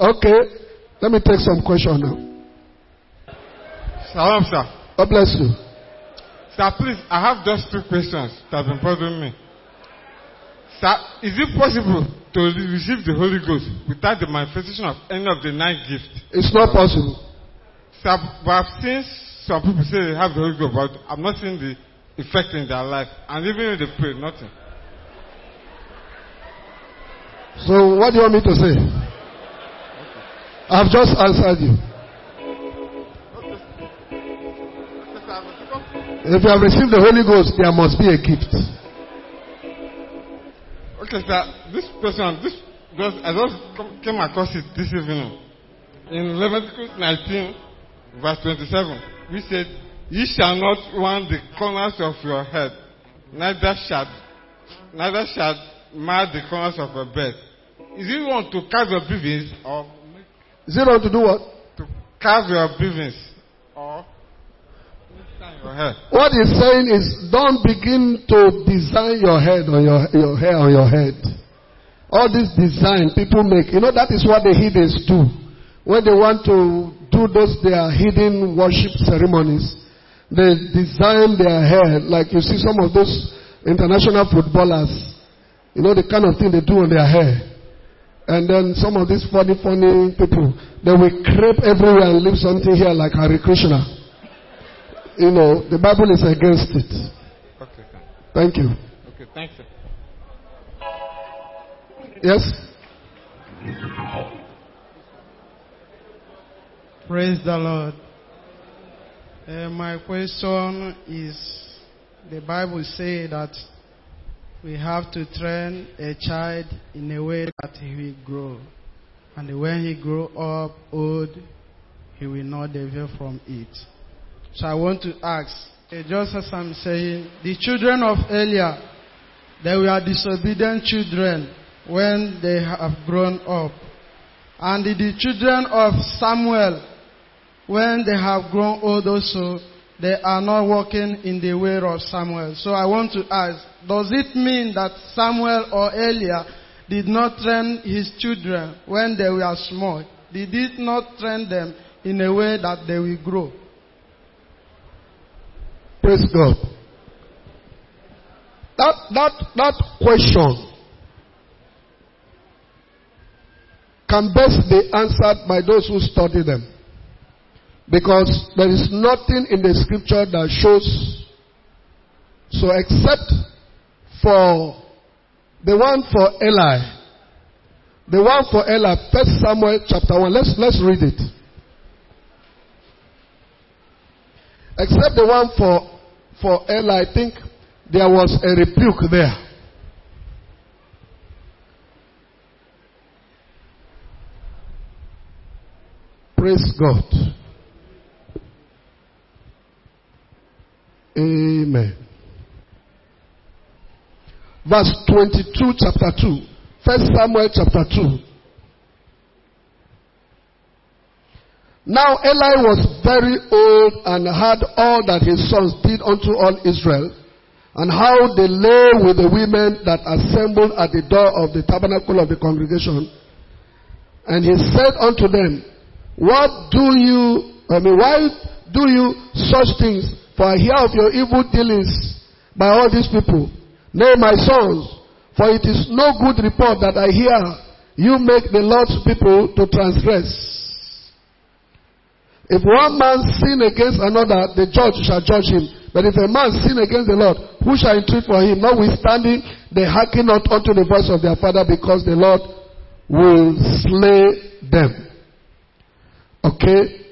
Okay. Let me take some question now. Salam, sir. God bless you. Sir, please, I have just 2 questions that have been bothering me. Sir, is it possible to receive the Holy Ghost without the manifestation of any of the 9 gifts? It's not possible. Sir, but I've seen some people say they have the Holy Ghost, but I'm not seeing the effect in their life. And even if they pray, nothing. So what do you want me to say? I've just answered you. If you have received the Holy Ghost, there must be a gift. Okay, sir. This person, I just came across it this evening. In Leviticus 19, verse 27, we said, "Ye shall not want the corners of your head, neither shall mar the corners of your bed." Is it wrong to carve your breathings, or is it wrong to do what? To carve your breathings, or your hair? What he's saying is, don't begin to design your head on your hair on your head. All this design people make, that is what the heathens do. When they want to do their hidden worship ceremonies, they design their hair like you see some of those international footballers. The kind of thing they do on their hair. And then some of these funny people, they will crepe everywhere and leave something here like Hare Krishna. The Bible is against it. Okay, sir. Thank you. Okay, thanks, sir. Yes? Praise the Lord. My question is, the Bible says that we have to train a child in a way that he will grow. And when he grow up old, he will not deviate from it. So I want to ask, just as I'm saying, the children of Eliah, they were disobedient children when they have grown up. And the children of Samuel, when they have grown old also, they are not walking in the way of Samuel. So I want to ask, does it mean that Samuel or Eliah did not train his children when they were small? They did not train them in a way that they will grow? Praise God. That question can best be answered by those who study them. Because there is nothing in the scripture that shows so, except for the one for Eli. The one for Eli, 1 Samuel chapter 1. Let's read it. Except the one for Eli, I think there was a rebuke there. Praise God. Amen. Verse 22, chapter 2. 1 Samuel chapter 2. Now Eli was very old and had all that his sons did unto all Israel, and how they lay with the women that assembled at the door of the tabernacle of the congregation. And he said unto them, why do you such things? For I hear of your evil dealings by all these people. Nay, my sons, for it is no good report that I hear you make the Lord's people to transgress. If one man sin against another, the judge shall judge him. But if a man sin against the Lord, who shall entreat for him? Notwithstanding, they hearken not unto the voice of their father, because the Lord will slay them. Okay,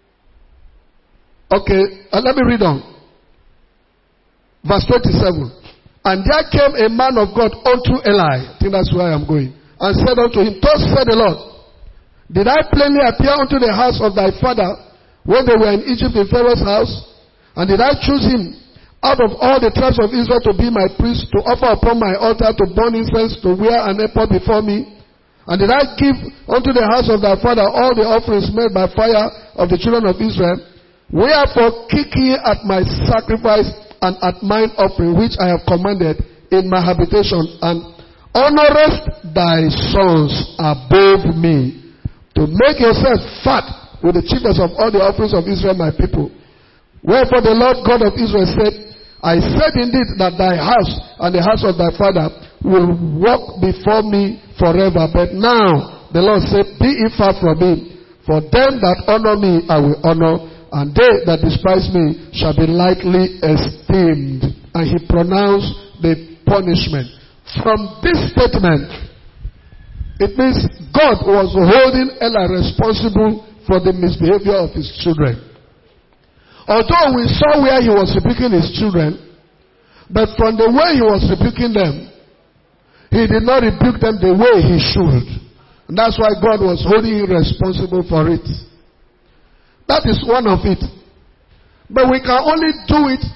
let me read on. Verse 27. And there came a man of God unto Eli, I think that's where I am going, and said unto him, thus said the Lord, did I plainly appear unto the house of thy father when they were in Egypt in Pharaoh's house? And did I choose him out of all the tribes of Israel to be my priest, to offer upon my altar, to burn incense, to wear an ephod before me? And did I give unto the house of thy father all the offerings made by fire of the children of Israel? Wherefore kick ye at my sacrifice and at mine offering, which I have commanded in my habitation, and honorest thy sons above me, to make yourself fat with the chiefest of all the offerings of Israel, my people. Wherefore the Lord God of Israel said, I said indeed that thy house and the house of thy father will walk before me forever. But now the Lord said, be ye far from me. For them that honor me I will honor, and they that despise me shall be lightly esteemed. And he pronounced the punishment. From this statement, it means God was holding Eli responsible for the misbehavior of his children. Although we saw where he was rebuking his children, but from the way he was rebuking them, he did not rebuke them the way he should. And that's why God was holding him responsible for it. That is one of it. But we can only do it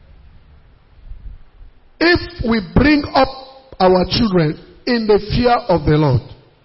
if we bring up our children in the fear of the Lord.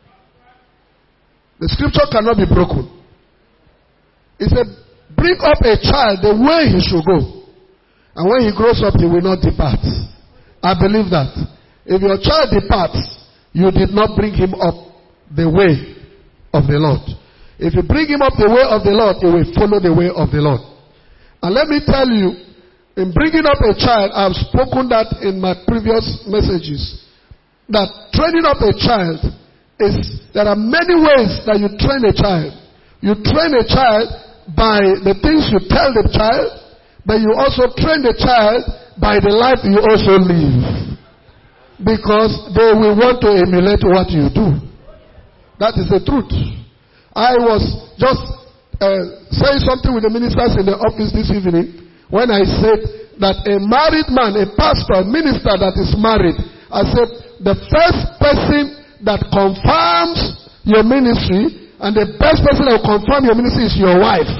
The scripture cannot be broken. It said, bring up a child the way he should go. And when he grows up, he will not depart. I believe that. If your child departs, you did not bring him up the way of the Lord. If you bring him up the way of the Lord, he will follow the way of the Lord. And let me tell you, in bringing up a child, I've spoken that in my previous messages, that training up a child there are many ways that you train a child. You train a child by the things you tell the child, but you also train the child by the life you also live. Because they will want to emulate what you do. That is the truth. I was just saying something with the ministers in the office this evening when I said that a married man, a pastor, a minister that is married, I said the first person that confirms your ministry and the best person that will confirm your ministry is your wife.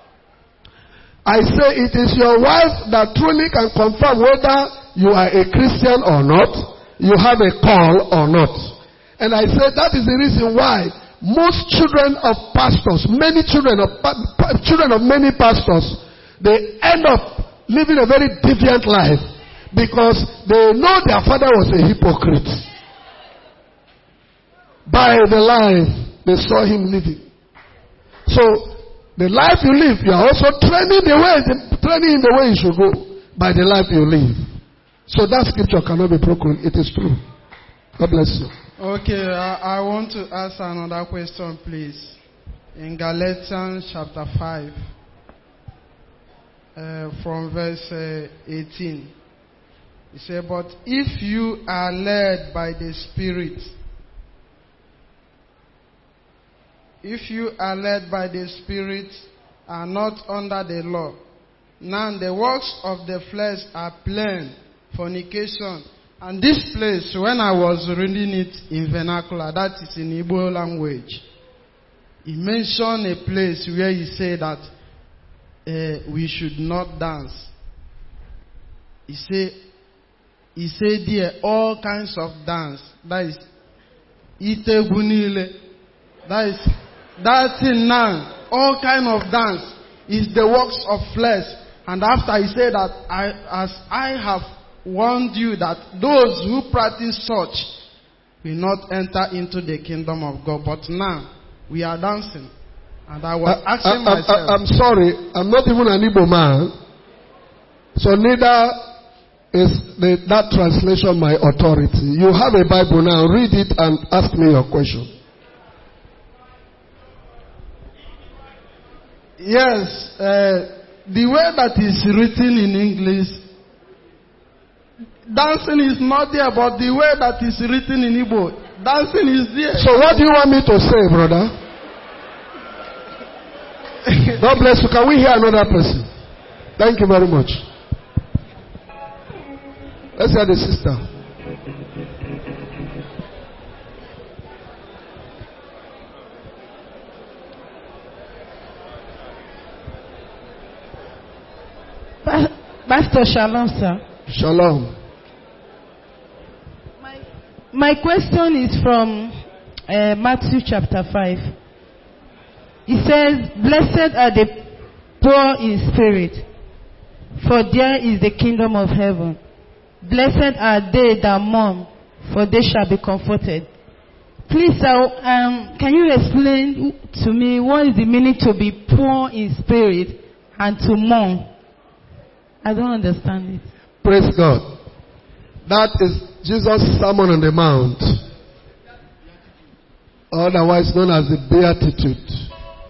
I say it is your wife that truly can confirm whether you are a Christian or not, you have a call or not. And I said that is the reason why most children of pastors, many children of many pastors, they end up living a very deviant life because they know their father was a hypocrite. By the life they saw him living. So the life you live, you are also training in the way you should go by the life you live. So that scripture cannot be broken. It is true. God bless you. Okay, I want to ask another question, please. In Galatians chapter 5, from verse 18, it says, but if you are led by the Spirit, are not under the law. Now the works of the flesh are plain, fornication. And this place, when I was reading it in vernacular, that is in Igbo language, he mentioned a place where he said that we should not dance. He said there all kinds of dance. That is itegunile. That thing now, all kind of dance is the works of flesh. And after he said that as I have warned you that those who practice such will not enter into the kingdom of God. But now we are dancing. And I was asking myself. I'm sorry, I'm not even an Igbo man. So neither is that translation my authority. You have a Bible now, read it and ask me your question. Yes, the way that is written in English, dancing is not there, but the way that is written in Igbo, dancing is there. So what do you want me to say, brother? God bless you. Can we hear another person? Thank you very much. Let's hear the sister. Pastor Shalom, sir. Shalom. My question is from Matthew chapter 5. It says, blessed are the poor in spirit, for there is the kingdom of heaven. Blessed are they that mourn, for they shall be comforted. Please, can you explain to me what is the meaning to be poor in spirit and to mourn? I don't understand it. Praise God. That is Jesus' Sermon on the Mount, otherwise known as the Beatitude.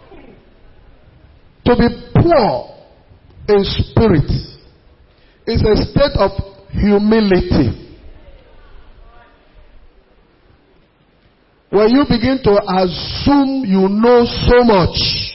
To be poor in spirit is a state of humility. When you begin to assume you know so much,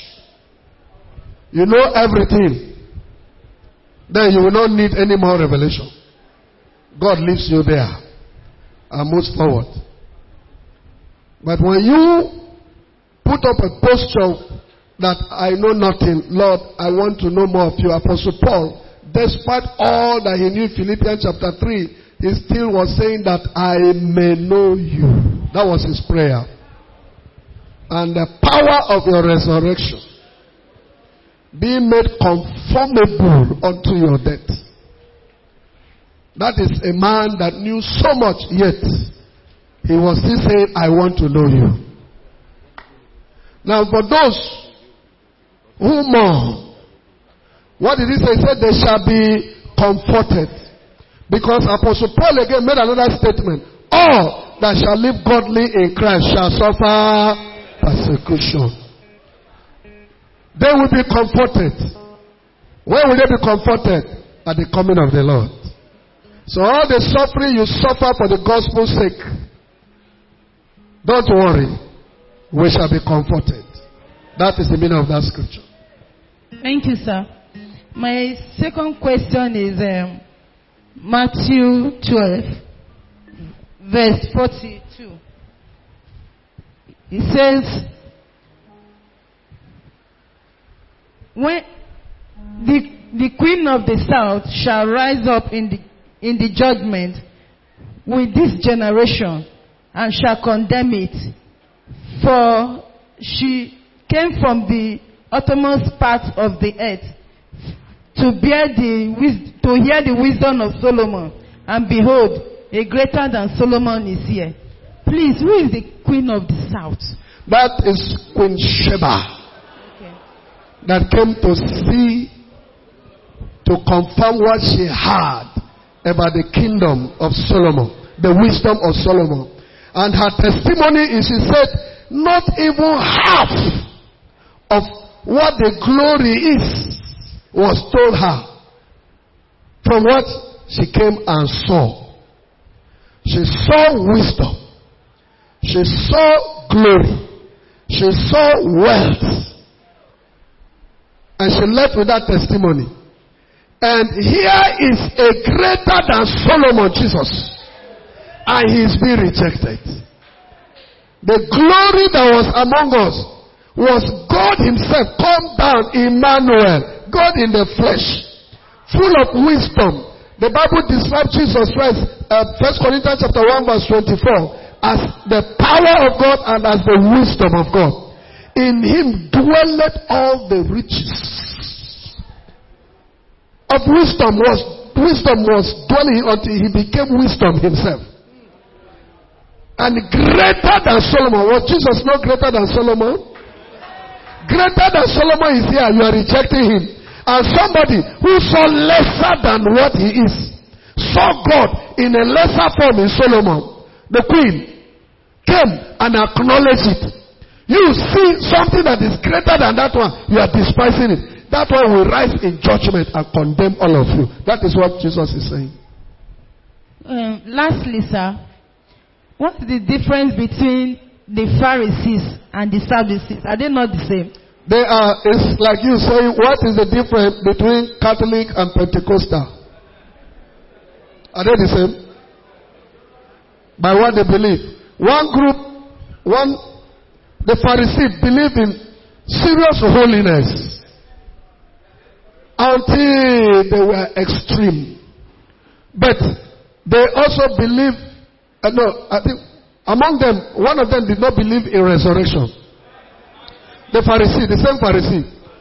you know everything, then you will not need any more revelation. God leaves you there and moves forward. But when you put up a posture that I know nothing, Lord, I want to know more of you. Apostle Paul, despite all that he knew in Philippians chapter 3, he still was saying that I may know you. That was his prayer. And the power of your resurrection being made conformable unto your death. That is a man that knew so much, yet he was still saying, I want to know you. Now for those who mourn, what did he say? He said they shall be comforted. Because Apostle Paul again made another statement. All that shall live godly in Christ shall suffer persecution. They will be comforted. Where will they be comforted? At the coming of the Lord. So all the suffering you suffer for the gospel's sake, don't worry. We shall be comforted. That is the meaning of that scripture. Thank you, sir. My second question is Matthew 12, verse 42. It says, when the queen of the south shall rise up in the judgment with this generation and shall condemn it, for she came from the uttermost part of the earth to hear the wisdom of Solomon, and behold, a greater than Solomon is here. Please, who is the queen of the south? That is Queen Sheba. Okay. That came to see, to confirm what she heard about the kingdom of Solomon, the wisdom of Solomon. And her testimony is, she said, not even half of what the glory is was told her from what she came and saw. She saw wisdom. She saw glory. She saw wealth. And she left with that testimony. And here is a greater than Solomon, Jesus. And he is being rejected. The glory that was among us was God himself come down, Emmanuel, God in the flesh, full of wisdom. The Bible describes Jesus Christ, 1 Corinthians chapter 1 verse 24, as the power of God and as the wisdom of God. In him dwelleth all the riches of wisdom was dwelling until he became wisdom himself. And greater than Solomon. Was Jesus not greater than Solomon? Greater than Solomon is here. You are rejecting him. And somebody who saw lesser than what he is, saw God in a lesser form in Solomon. The queen came and acknowledged it. You see something that is greater than that one, you are despising it. That one will rise in judgment and condemn all of you. That is what Jesus is saying. Lastly, sir, what's the difference between the Pharisees and the Sadducees? Are they not the same? They are. It's like you saying, what is the difference between Catholic and Pentecostal? Are they the same? By what they believe. One group, the Pharisees believe in serious holiness until they were extreme. But they also believe, I think among them, one of them did not believe in resurrection. The Pharisee, the same Pharisee.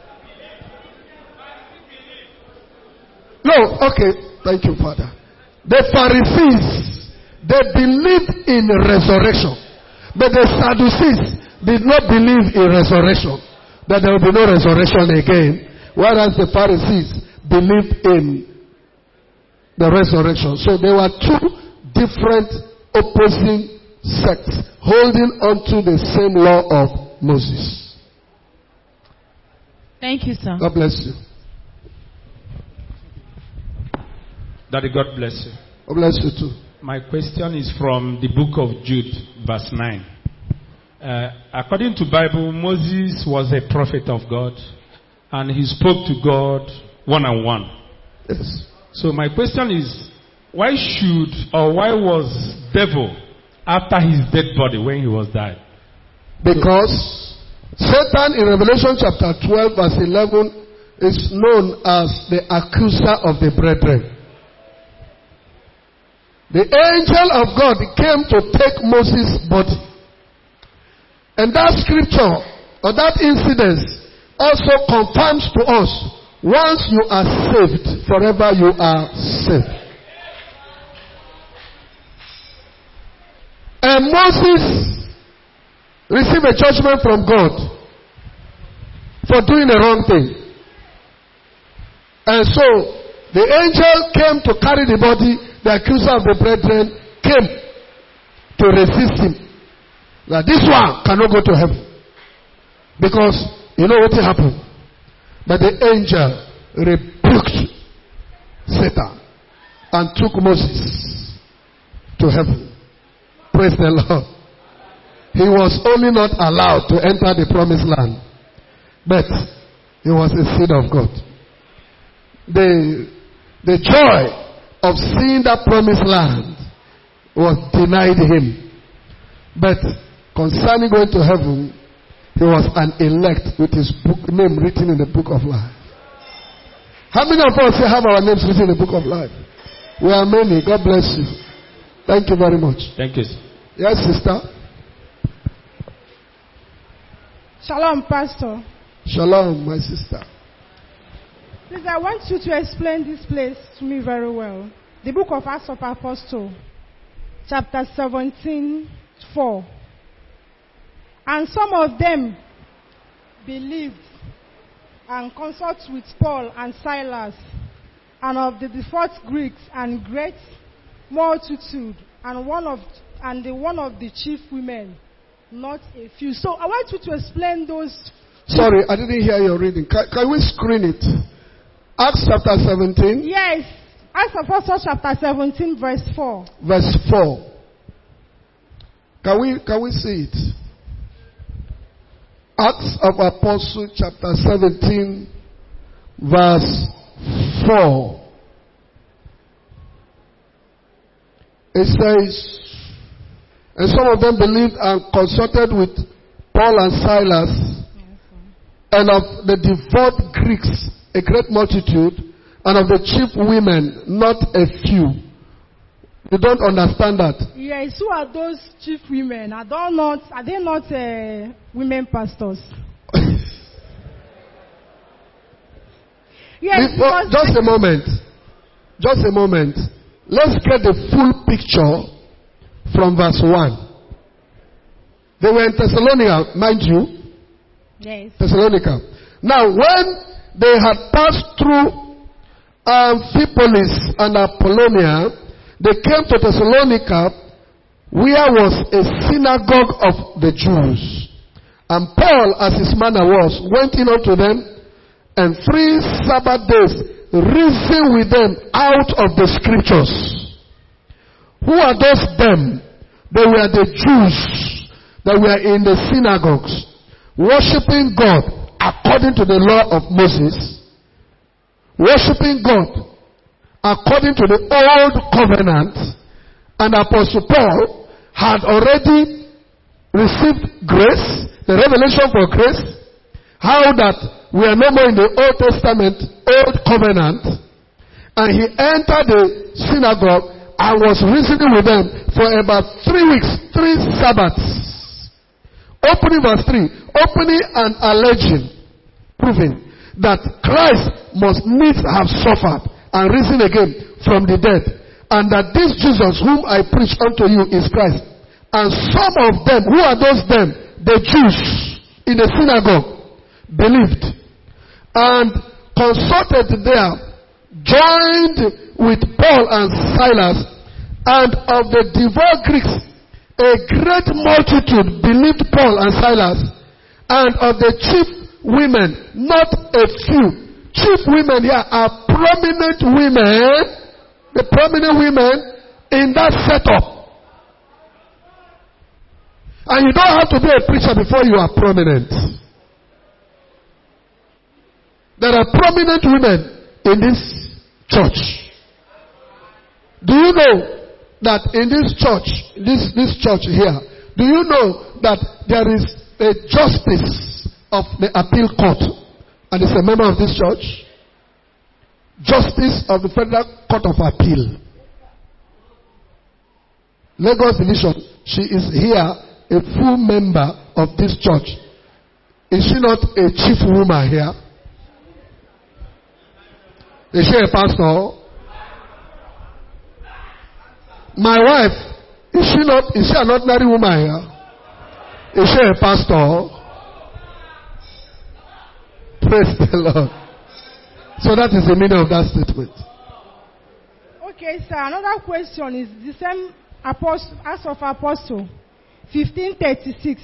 No, okay, thank you, Father. The Pharisees, they believed in resurrection. But the Sadducees did not believe in resurrection, that there will be no resurrection again, whereas the Pharisees believed in the resurrection. So there were two different opposing sects holding on to the same law of Moses. Thank you, sir. God bless you. Daddy, God bless you. God bless you too. My question is from the book of Jude, verse 9. According to Bible, Moses was a prophet of God, and he spoke to God one-on-one. Yes. So my question is, why was devil after his dead body when he was died? Because Satan in Revelation chapter 12 verse 11 is known as the accuser of the brethren. The angel of God came to take Moses' body. And that scripture, or that incident, also confirms to us, once you are saved, forever you are saved. And Moses received a judgment from God for doing the wrong thing. And so, the angel came to carry the body. The accuser of the brethren came to resist him. That this one cannot go to heaven. Because, you know what happened? But the angel rebuked Satan and took Moses to heaven. Praise the Lord. He was only not allowed to enter the promised land, but he was a seed of God. The joy of seeing that promised land was denied him. But concerning going to heaven, he was an elect with his name written in the book of life. How many of us have our names written in the book of life? We are many. God bless you. Thank you very much. Thank you. Yes, sister. Shalom, Pastor. Shalom, my sister. Please, I want you to explain this place to me very well. The book of Acts of Apostles, chapter 17:4. And some of them believed and consulted with Paul and Silas, and of the devout Greeks and great multitude, and one of the chief women, not a few. So I want you to explain those. Sorry, I didn't hear your reading. Can we screen it? Acts chapter 17. Yes. Acts of Apostles chapter 17 verse 4. Verse 4. Can we see it? Acts of Apostles chapter 17 verse 4. It says, and some of them believed and consulted with Paul and Silas, and of the devout Greeks a great multitude, and of the chief women not a few. You don't understand that? Yes, who are those chief women? Are they not women pastors? Yes, just a moment. Just a moment. Let's get the full picture from verse 1. They were in Thessalonica, mind you. Yes. Thessalonica. Now, when they had passed through Amphipolis and Apollonia, they came to Thessalonica, where was a synagogue of the Jews. And Paul, as his manner was, went in unto them, and 3 Sabbath days reasoned with them out of the scriptures. Who are those them? They were the Jews that were in the synagogues, worshiping God according to the law of Moses, worshiping God according to the old covenant. And Apostle Paul had already received grace, the revelation for grace, how that we are no more in the Old Testament, old covenant. And he entered the synagogue and was reasoning with them for about 3 weeks, 3 Sabbaths. Opening verse 3, opening and alleging, proving that Christ must needs have suffered and risen again from the dead, and that this Jesus whom I preach unto you is Christ. And some of them, who are those them? The Jews in the synagogue believed and consulted there, joined with Paul and Silas, and of the devout Greeks, a great multitude believed Paul and Silas, and of the chief women, not a few. Chief women here are prominent women, the prominent women in that setup. And you don't have to be a preacher before you are prominent. There are prominent women in this church. Do you know that in this church, this church here, do you know that there is a justice of the appeal court and is a member of this church? Justice of the Federal Court of Appeal. Lagos Division, she is here, a full member of this church. Is she not a chief woman here? Is she a pastor? My wife, is she an ordinary woman here? Is she a pastor? Praise the Lord. So that is the meaning of that statement. Okay, sir. Another question is the same apostle, Acts of Apostle, 15:36.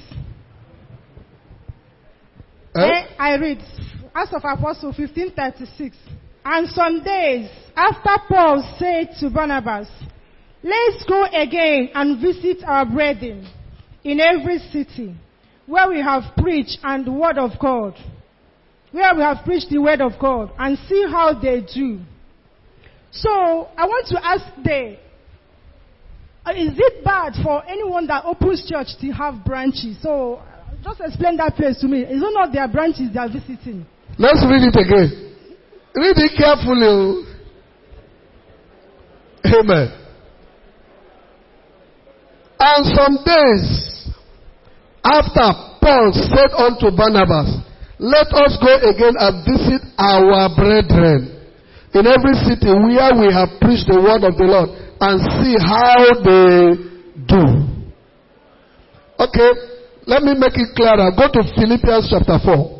I read Acts of Apostle 15:36. And some days after Paul said to Barnabas, "Let's go again and visit our brethren in every city where we have preached and the word of God, where we have preached the word of God, and see how they do." So I want to ask there, is it bad for anyone that opens church to have branches? So just explain that place to me. Is it not their branches they are visiting? Let's read it again. Read it carefully. Amen. And some days after, Paul said unto Barnabas, "Let us go again and visit our brethren in every city where we have preached the word of the Lord, and see how they do." Okay, let me make it clearer. Go to Philippians chapter 4.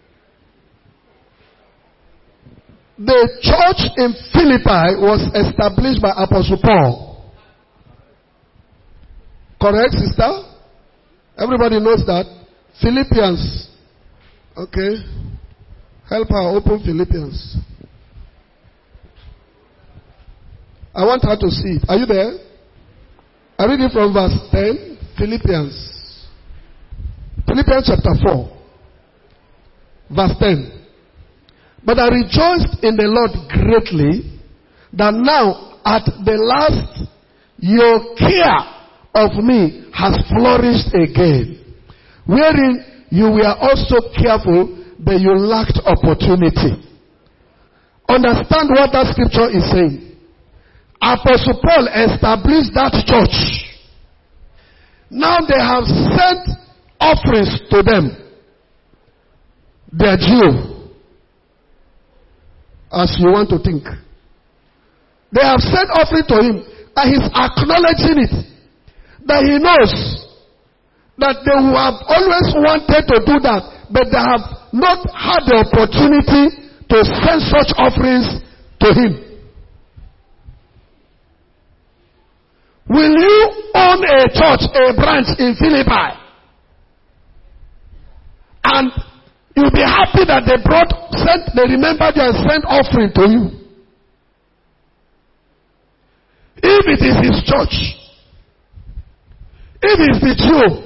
The church in Philippi was established by Apostle Paul. Correct, sister? Everybody knows that. Philippians. Okay. Help her open Philippians. I want her to see it. Are you there? I read it from verse 10. Philippians. Philippians chapter 4. Verse 10. "But I rejoiced in the Lord greatly that now at the last your care of me has flourished again, wherein you were also careful, but you lacked opportunity." Understand what that scripture is saying. Apostle Paul established that church. Now they have sent offerings to them. They are due. As you want to think. They have sent offering to him, and he's acknowledging it. That he knows that they will have always wanted to do that, but they have not had the opportunity to send such offerings to him. Will you own a church, a branch in Philippi? And you'll be happy that they remembered you and sent offering to you. If it is his church, if it's the Jew,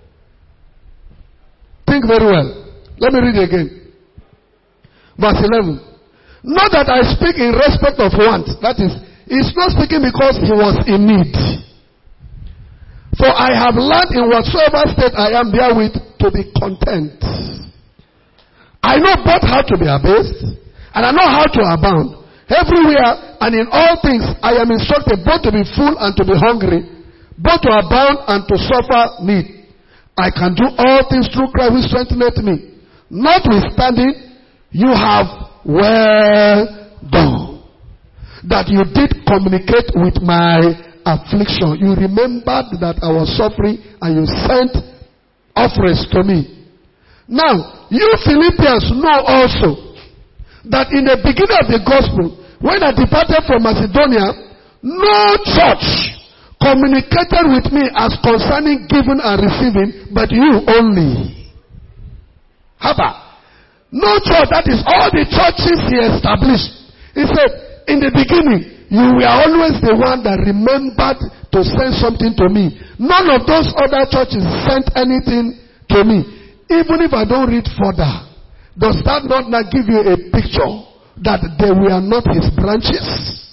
think very well. Let me read it again. Verse 11. "Not that I speak in respect of want." That is, he's not speaking because he was in need. "For I have learned in whatsoever state I am therewith to be content. I know both how to be abased, and I know how to abound. Everywhere and in all things I am instructed both to be full and to be hungry, both to abound and to suffer need. I can do all things through Christ who strengtheneth me. Notwithstanding, you have well done, that you did communicate with my affliction. You remembered that I was suffering and you sent offerings to me. Now, you Philippians know also that in the beginning of the gospel, when I departed from Macedonia, no church communicated with me as concerning giving and receiving, but you only. Haba. No church, that is all the churches he established. He said, in the beginning, you were always the one that remembered to send something to me. None of those other churches sent anything to me. Even if I don't read further, does that not give you a picture that they were not his branches?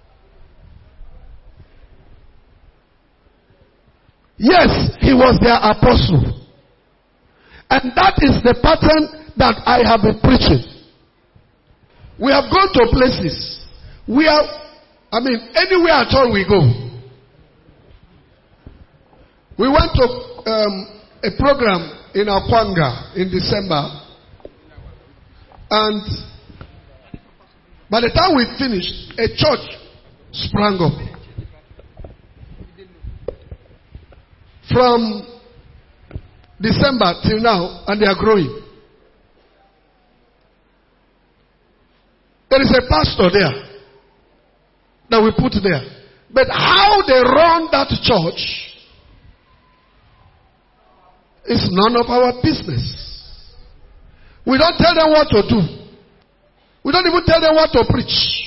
Yes, he was their apostle. And that is the pattern that I have been preaching. We have gone to places where, anywhere at all we go. We went to a program in Akwanga in December. And by the time we finished, a church sprang up. From December till now, and they are growing. There is a pastor there that we put there. But how they run that church is none of our business. We don't tell them what to do. We don't even tell them what to preach.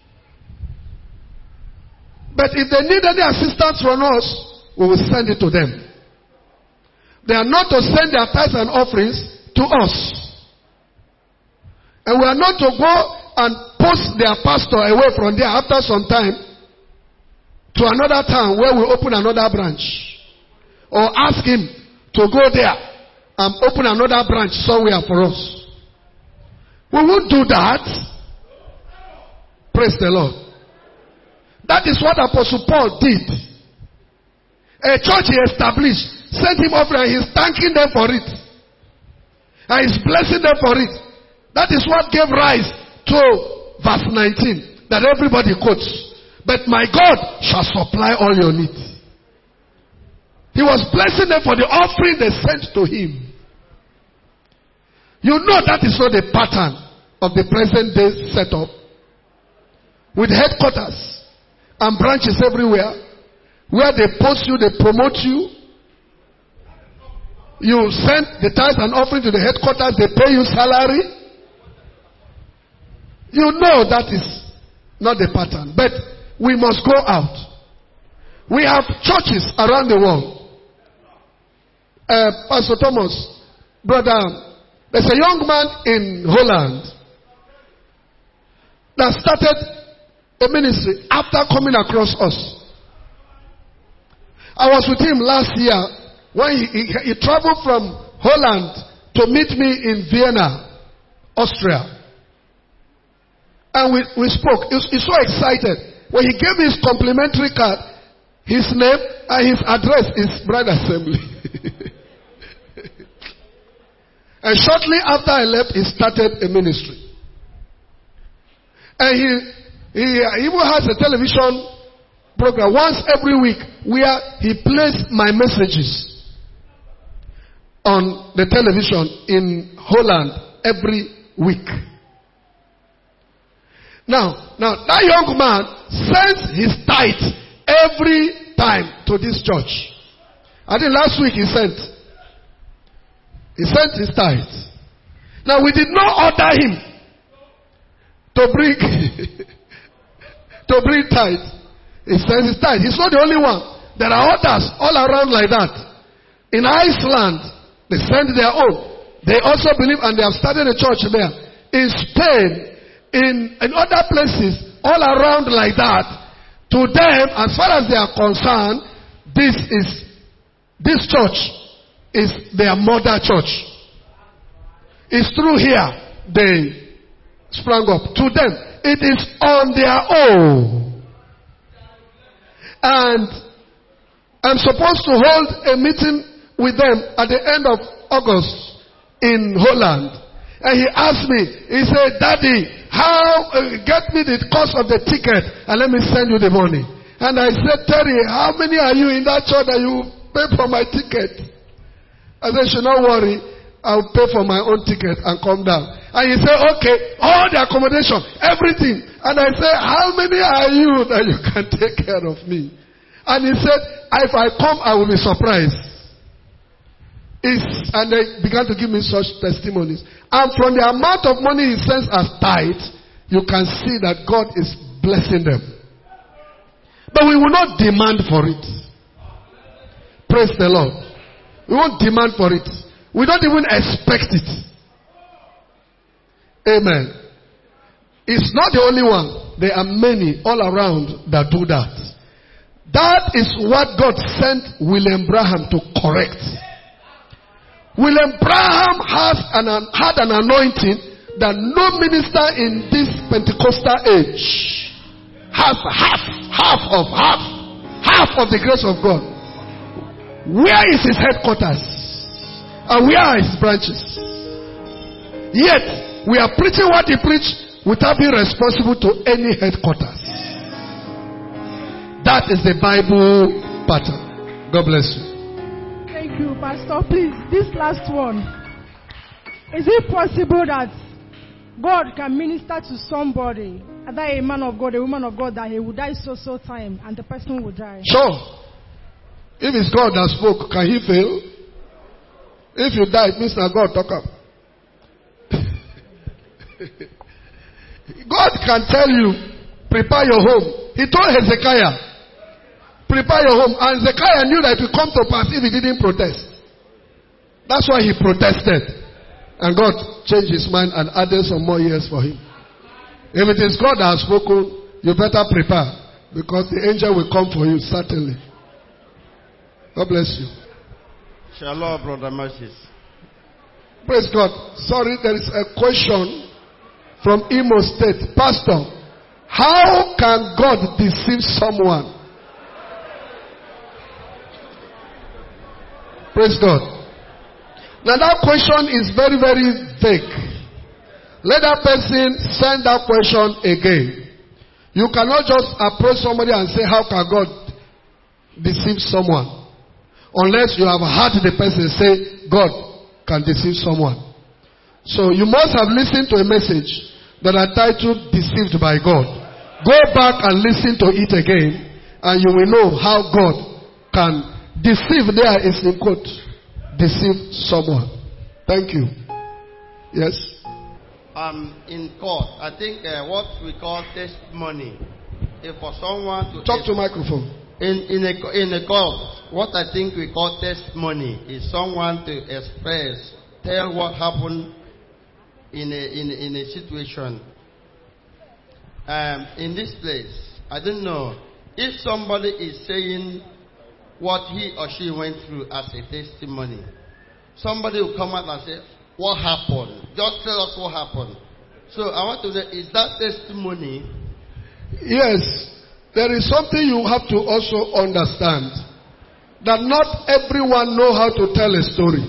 But if they need any assistance from us, we will send it to them. They are not to send their tithes and offerings to us. And we are not to go and post their pastor away from there after some time to another town where we open another branch. Or ask him to go there and open another branch somewhere for us. We won't do that. Praise the Lord. That is what Apostle Paul did. A church he established, sent him offering, and he's thanking them for it. And he's blessing them for it. That is what gave rise to verse 19 that everybody quotes. But my God shall supply all your needs. He was blessing them for the offering they sent to him. You know that is not the pattern of the present day setup. With headquarters and branches everywhere. Where they post you, they promote you. You send the tithes and offering to the headquarters, they pay you salary. You know that is not the pattern. But we must go out. We have churches around the world. Pastor Thomas, brother, there's a young man in Holland that started a ministry after coming across us. I was with him last year when he traveled from Holland to meet me in Vienna, Austria. And we spoke. He's so excited. When he gave me his complimentary card, his name and his address is Bride Assembly. And shortly after I left, he started a ministry. And he even has a television program once every week where he plays my messages on the television in Holland every week. Now that young man sends his tithe every time to this church. I think last week he sent his tithe. Now we did not order him to bring tithe. He sends his tithe. He's not the only one. There are others all around like that. In Iceland, they send their own. They also believe and they have started a church there. In Spain, in other places, all around like that. To them, as far as they are concerned, this church is their mother church. It's through here they sprang up. To them, it is on their own. And I'm supposed to hold a meeting with them at the end of August in Holland. And he asked me, he said, Daddy, get me the cost of the ticket and let me send you the money. And I said, Terry, how many are you in that church that you pay for my ticket? I said, should not worry. I'll pay for my own ticket and come down. And he said, okay, all the accommodation, everything. And I said, how many are you that you can take care of me? And he said, if I come, I will be surprised. And they began to give me such testimonies. And from the amount of money he sends as tithe, you can see that God is blessing them. But we will not demand for it. Praise the Lord. We won't demand for it. We don't even expect it. Amen. It's not the only one. There are many all around that do that. That is what God sent William Branham to correct. William Branham had an anointing that no minister in this Pentecostal age has half of the grace of God. Where is his headquarters? And where are his branches? Yet, we are preaching what he preached without being responsible to any headquarters. That is the Bible pattern. God bless you. Thank you, Pastor. Please, this last one. Is it possible that God can minister to somebody, either a man of God, a woman of God, that he will die so time and the person will die? Sure. If it's God that spoke, can he fail? If you die, it means that God talk up. God can tell you, prepare your home. He told Hezekiah, prepare your home. And Hezekiah knew that it would come to pass if he didn't protest. That's why he protested. And God changed his mind and added some more years for him. If it is God that has spoken, you better prepare. Because the angel will come for you, certainly. God bless you. Shalom, Brother Moses. Praise God. Sorry, there is a question from Imo State. Pastor, how can God deceive someone? Praise God. Now that question is very, very vague. Let that person send that question again. You cannot just approach somebody and say, how can God deceive someone? Unless you have heard the person say, God can deceive someone. So you must have listened to a message that are titled Deceived by God. Go back and listen to it again, and you will know how God can deceive. There is in quote, deceive someone. Thank you. Yes? In court, I think what we call testimony, if for someone to talk to microphone. In a court, what I think we call testimony is someone to express, tell what happened in a situation. In this place, I don't know if somebody is saying what he or she went through as a testimony. Somebody will come out and say, what happened? Just tell us what happened. So I want to say, is that testimony? Yes. There is something you have to also understand. That not everyone knows how to tell a story.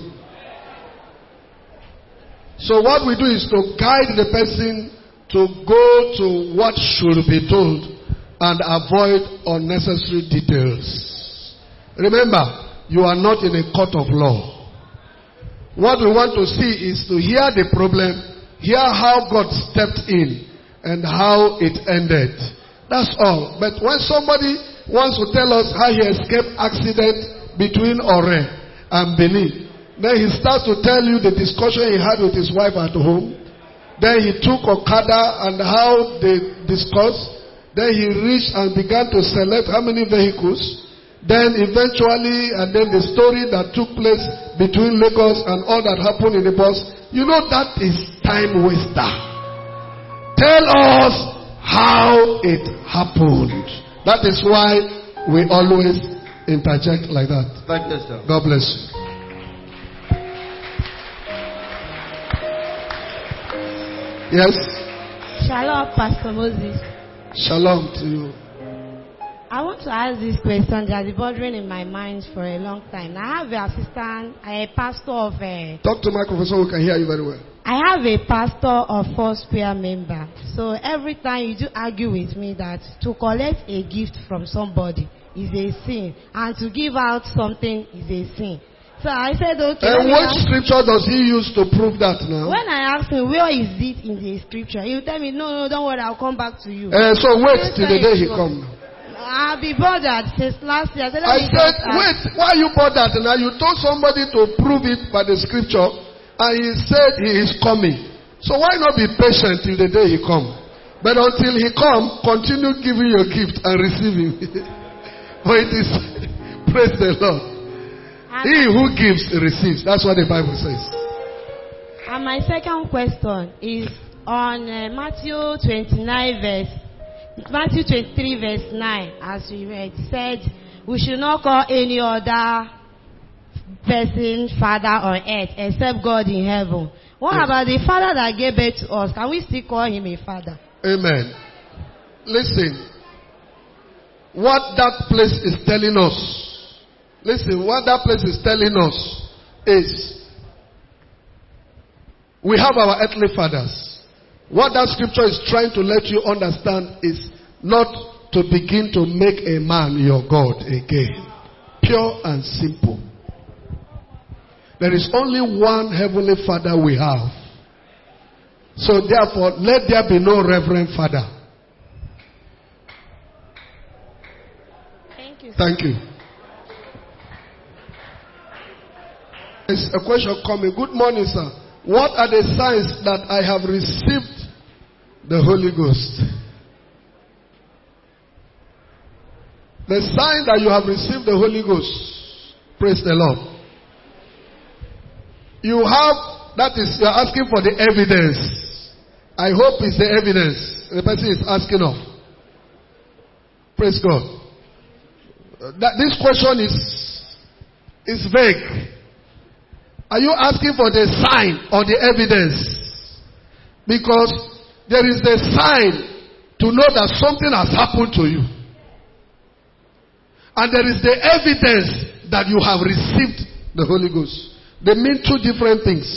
So what we do is to guide the person to go to what should be told and avoid unnecessary details. Remember, you are not in a court of law. What we want to see is to hear the problem, hear how God stepped in and how it ended. That's all. But when somebody wants to tell us how he escaped accident between Ore and Benin, then he starts to tell you the discussion he had with his wife at home. Then he took Okada and how they discussed. Then he reached and began to select how many vehicles. Then eventually, and then the story that took place between Lagos and all that happened in the bus. You know that is time waster. Tell us how it happened. That is why we always interject like that. Thank you, sir. God bless you. Yes? Shalom, Pastor Moses. Shalom to you. I want to ask this question that has been bothering in my mind for a long time. I have an assistant, a pastor of a... Talk to microphone so we can hear you very well. I have a pastor of Four Square member. So So every time you do argue with me that to collect a gift from somebody is a sin, and to give out something is a sin. So I said, okay. And what scripture does he use to prove that now? When I asked him, where is it in the scripture? He will tell me, no, don't worry, I'll come back to you. So wait till the day he comes. I'll be bothered since last year. I said, wait, why are you bothered now? You told somebody to prove it by the scripture, and he said he is coming. So why not be patient till the day he comes? But until he comes, continue giving your gift and receiving. For it is, praise the Lord. He who gives receives. That's what the Bible says. And my second question is on Matthew 23 verse 9. As we read, said, we should not call any other person father on earth except God in heaven. What about the father that gave birth to us? Can we still call him a father? Amen. Listen, what that place is telling us. Listen, what that place is telling us is we have our earthly fathers. What that scripture is trying to let you understand is not to begin to make a man your God again. Pure and simple. There is only one heavenly Father we have. So therefore, let there be no reverend father. Thank you. Thank you. There's a question coming. Good morning, sir. What are the signs that I have received the Holy Ghost? The sign that you have received the Holy Ghost. Praise the Lord. You have, that is, you're asking for the evidence. I hope it's the evidence the person is asking of. Praise God. This question is vague. Are you asking for the sign or the evidence? Because there is the sign to know that something has happened to you. And there is the evidence that you have received the Holy Ghost. They mean two different things.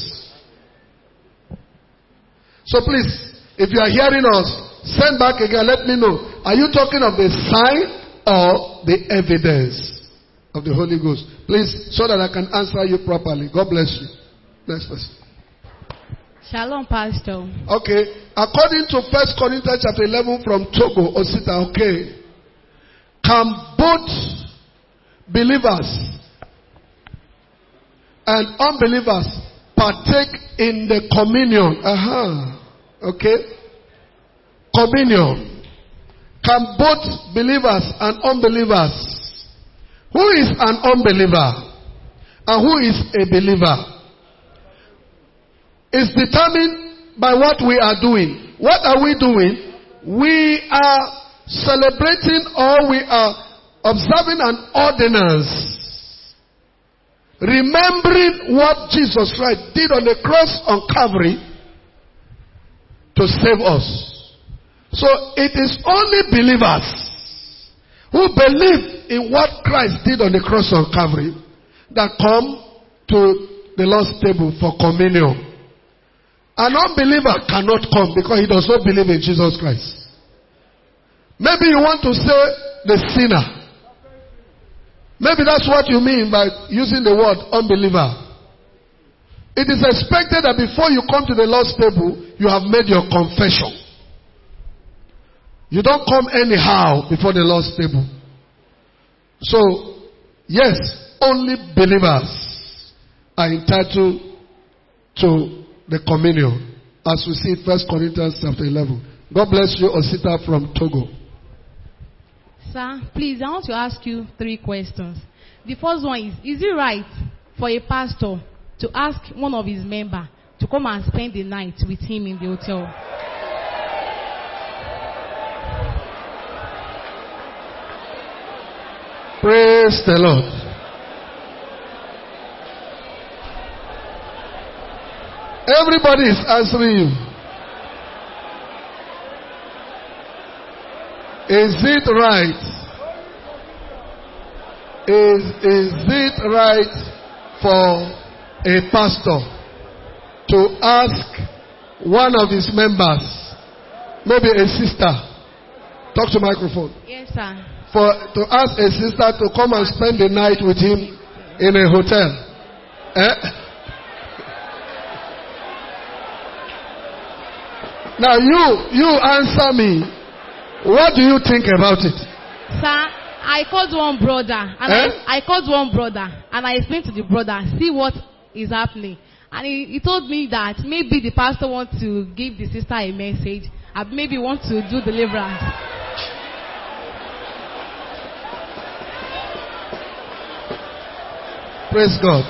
So please, if you are hearing us, send back again, let me know. Are you talking of the sign or the evidence of the Holy Ghost? Please, so that I can answer you properly. God bless you. Next person. Shalom, Pastor. Okay. According to 1 Corinthians chapter 11 from Togo, Osita, okay. Can both believers and unbelievers partake in the communion? Okay. Communion. Can both believers and unbelievers? Who is an unbeliever and who is a believer? It's determined by what we are doing. What are we doing? We are celebrating or we are observing an ordinance. Remembering what Jesus Christ did on the cross on Calvary to save us. So it is only believers who believe in what Christ did on the cross on Calvary that come to the Lord's table for communion. An unbeliever cannot come because he does not believe in Jesus Christ. Maybe you want to say the sinner. Maybe that's what you mean by using the word unbeliever. It is expected that before you come to the Lord's table, you have made your confession. You don't come anyhow before the Lord's table. So, yes, only believers are entitled to the communion, as we see in 1 Corinthians chapter 11. God bless you, Osita from Togo. Sir, please, I want to ask you 3 questions. The first one is it right for a pastor to ask one of his members to come and spend the night with him in the hotel? Praise the Lord. Everybody is answering you. Is it right? Is it right for a pastor to ask one of his members maybe a sister. Talk to microphone. Yes, sir. To ask a sister to come and spend the night with him in a hotel. Now you answer me. What do you think about it? Sir, I called one brother and I called one brother and I explained to the brother, see what is happening. And he told me that maybe the pastor wants to give the sister a message and maybe want to do deliverance. Praise God.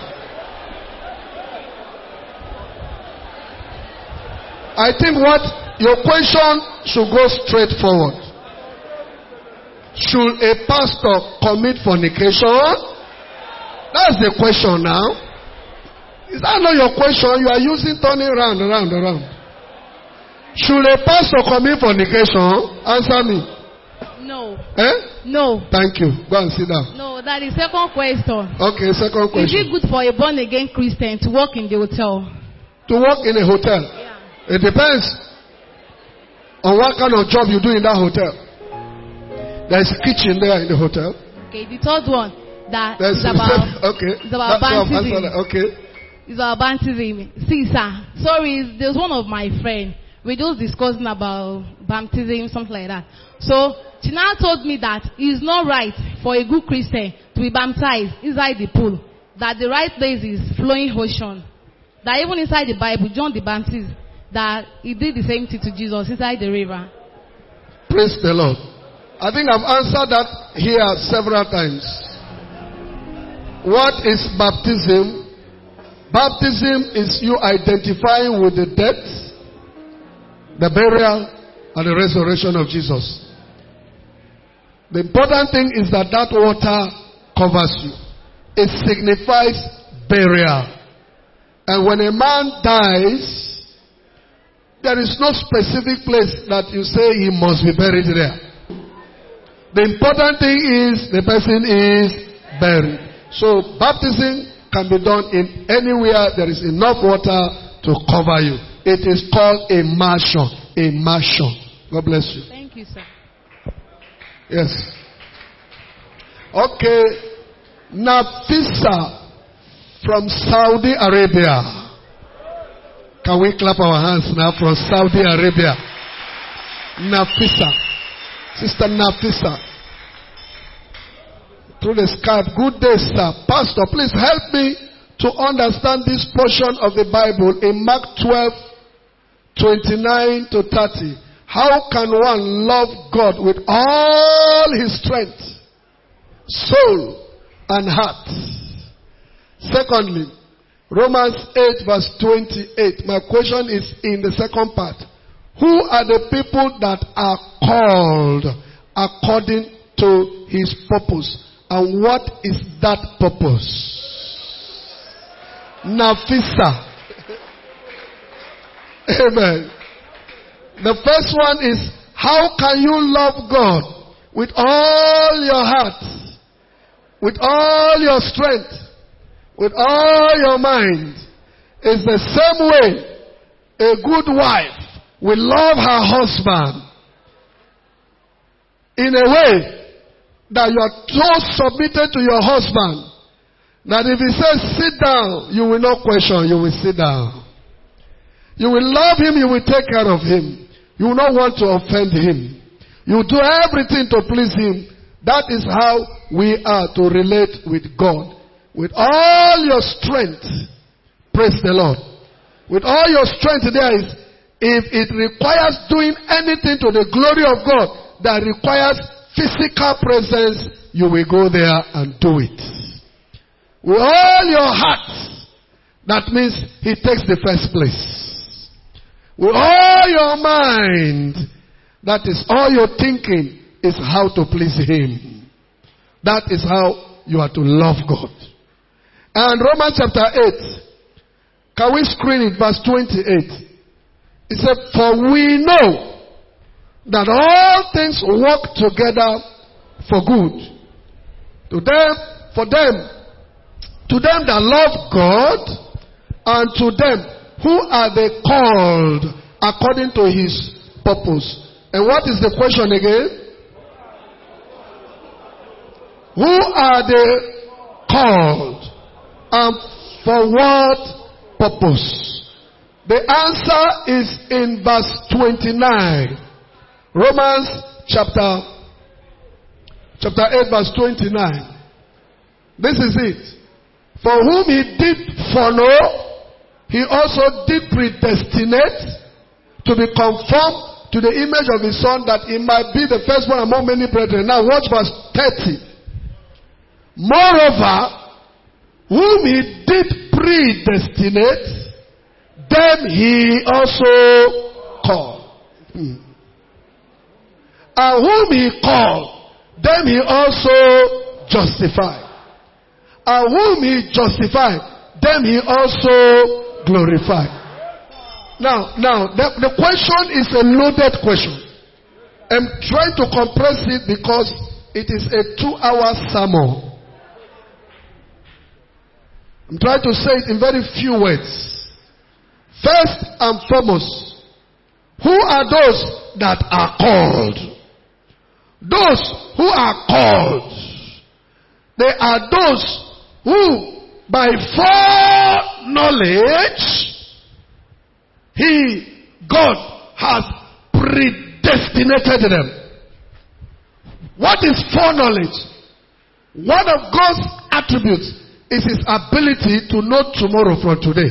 I think what your question should go straight forward. Should a pastor commit fornication? That's the question now. Is that not your question? You are using turning around. Should a pastor commit fornication? Answer me. No. No. Thank you. Go and sit down. No, that is second question. Okay, second question. Is it good for a born-again Christian to work in the hotel? To work in a hotel? Yeah. It depends on what kind of job you do in that hotel. There's a kitchen there in the hotel. Okay, the third one. It's about baptism. Okay. It's about baptism. See, sir. Sorry, there's one of my friends. We just discussing about baptism, something like that. So, she now told me that it's not right for a good Christian to be baptized inside the pool. That the right place is flowing ocean. That even inside the Bible, John the Baptist, that he did the same thing to Jesus inside the river. Praise the Lord. I think I've answered that here several times. What is baptism? Baptism is you identifying with the death, the burial, and the resurrection of Jesus. The important thing is that water covers you. It signifies burial. And when a man dies, there is no specific place that you say he must be buried there. The important thing is the person is buried. So baptism can be done in anywhere there is enough water to cover you. It is called immersion. Immersion. God bless you. Thank you, sir. Yes. Okay. Nafisa from Saudi Arabia. Can we clap our hands now from Saudi Arabia? Nafisa. Sister Nafisa. Through the Skype. Good day, sir. Pastor, please help me to understand this portion of the Bible in Mark 12:29 to 30. How can one love God with all his strength, soul, and heart? Secondly, Romans 8:28. My question is in the second part. Who are the people that are called according to his purpose? And what is that purpose? Nafisa. Amen. The first one is, how can you love God with all your heart, with all your strength, with all your mind? It's the same way a good wife will love her husband in a way that you are so submitted to your husband that if he says sit down, you will not question, you will sit down. You will love him, you will take care of him. You will not want to offend him. You will do everything to please him. That is how we are to relate with God. With all your strength, praise the Lord. With all your strength there is, if it requires doing anything to the glory of God that requires physical presence, you will go there and do it. With all your heart, that means he takes the first place. With all your mind, that is all your thinking is how to please him. That is how you are to love God. And Romans chapter 8, can we screen it, verse 28? It said, for we know that all things work together for good. To them that love God, and to them who are they called according to his purpose. And what is the question again? Who are they called? And for what purpose? The answer is in verse 29. Romans chapter 8 verse 29. This is it. For whom he did foreknow, he also did predestinate to be conformed to the image of his son, that he might be the firstborn among many brethren. Now watch verse 30. Moreover, whom he did predestinate, them he also called. And whom he called, them he also justified. And whom he justified, them he also glorified. Now, the question is a loaded question. I'm trying to compress it because it is a 2-hour sermon. I'm trying to say it in very few words. First and foremost, who are those that are called? Those who are called, they are those who by foreknowledge, God has predestinated them. What is foreknowledge? One of God's attributes is his ability to know tomorrow from today.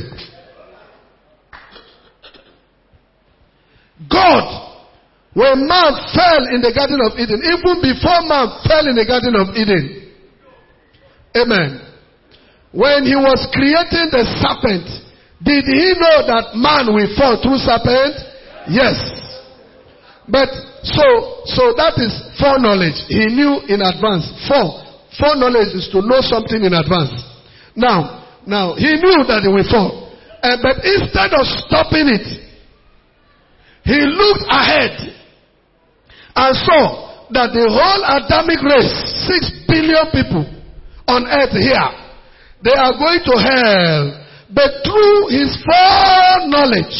God, when man fell in the Garden of Eden, even before man fell in the Garden of Eden, amen, when he was creating the serpent, did he know that man will fall through serpent? Yes. But so that is foreknowledge. He knew in advance. Foreknowledge is to know something in advance. Now he knew that he will fall. But instead of stopping it, he looked ahead and saw that the whole Adamic race, 6 billion people on earth here, they are going to hell. But through his foreknowledge,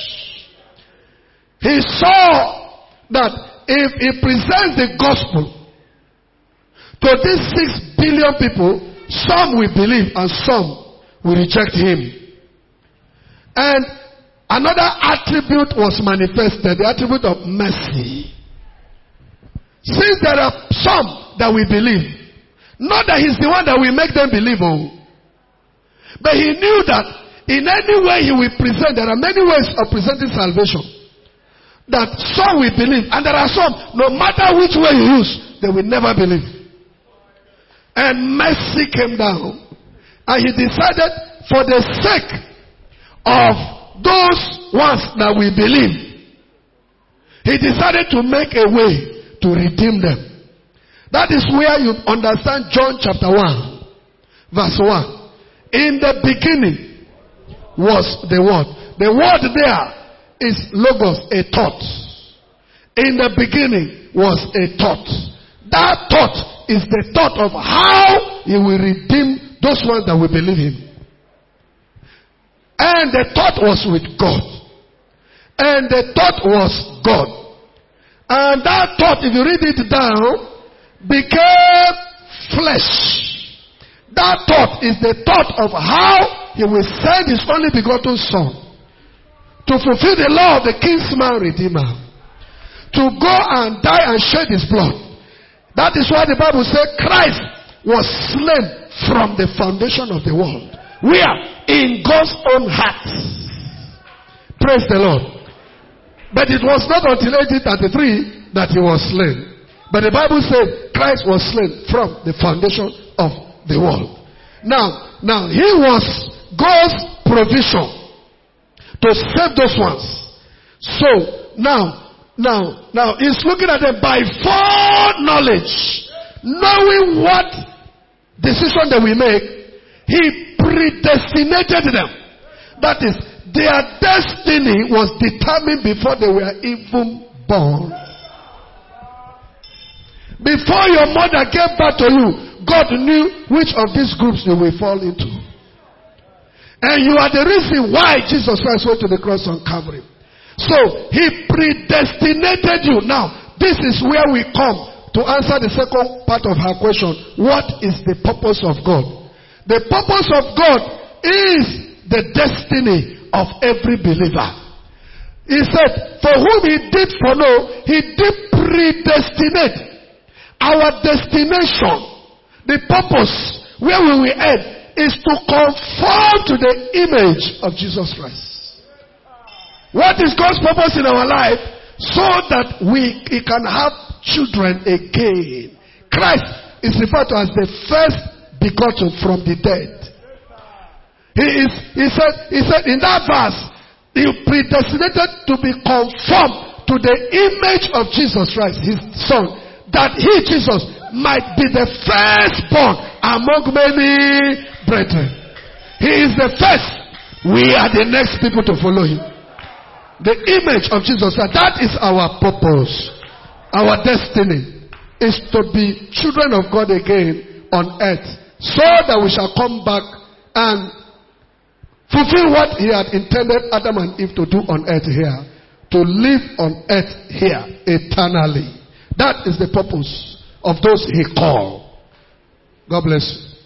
he saw that if he presents the gospel to these 6 billion people, some will believe and some will reject him. And another attribute was manifested, the attribute of mercy. Since there are some that will believe, not that he's the one that will make them believe, but he knew that in any way he will present, there are many ways of presenting salvation, that some will believe, and there are some, no matter which way you use, they will never believe. And mercy came down, and he decided, for the sake of those ones that will believe, he decided to make a way to redeem them. That is where you understand John chapter 1, verse 1. In the beginning was the Word. The Word there is logos, a thought. In the beginning was a thought. That thought is the thought of how he will redeem those ones that will believe him. And the thought was with God. And the thought was God. And that thought, if you read it down, became flesh. That thought is the thought of how he will send his only begotten son to fulfill the law of the kinsman redeemer, to go and die and shed his blood. That is why the Bible says Christ was slain from the foundation of the world. Where? In God's own heart. Praise the Lord. But it was not until 1833 that he was slain. But the Bible said Christ was slain from the foundation of the world. Now he was God's provision to save those ones. So now he's looking at them by foreknowledge, knowing what decision they will make. He predestinated them. That is, their destiny was determined before they were even born. Before your mother gave birth to you, God knew which of these groups you will fall into. And you are the reason why Jesus Christ went to the cross on Calvary. So, he predestinated you. Now, this is where we come to answer the second part of her question. What is the purpose of God? The purpose of God is the destiny of every believer. He said, for whom he did foreknow, he did predestinate. Our destination, the purpose, where we will end, is to conform to the image of Jesus Christ. What is God's purpose in our life? So that we can have children again. Christ is referred to as the first begotten from the dead. He said in that verse, he predestinated to be conformed to the image of Jesus Christ, his son, that he, Jesus, might be the firstborn among many brethren. He is the first. We are the next people to follow him. The image of Jesus, that is our purpose. Our destiny is to be children of God again on earth, so that we shall come back and fulfill what he had intended Adam and Eve to do on earth here. To live on earth here eternally. That is the purpose of those he called. God bless you.